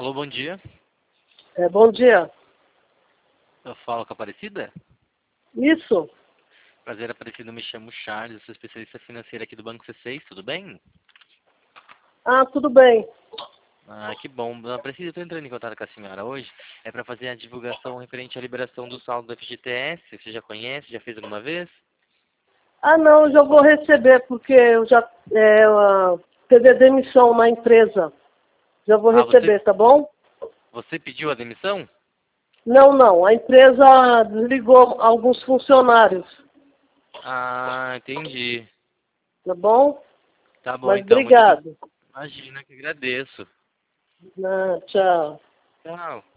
Alô, bom dia. Bom dia. Eu falo com a Aparecida? Isso? Prazer, Aparecida. Me chamo Charles, eu sou especialista financeiro aqui do Banco C6, tudo bem? Ah, tudo bem. Ah, que bom. Dona Aparecida, eu estou entrando em contato com a senhora hoje. É para fazer a divulgação referente à liberação do saldo do FGTS. Você já conhece? Já fez alguma vez? Ah, não, eu já vou receber, porque eu já teve a demissão na empresa. Já vou Ah, receber, tá bom? você pediu a demissão? Não, não. A empresa desligou alguns funcionários, Ah, entendi. tá bom? Tá bom, Mas então. Muito obrigado. imagina que agradeço. Ah, tchau. Tchau.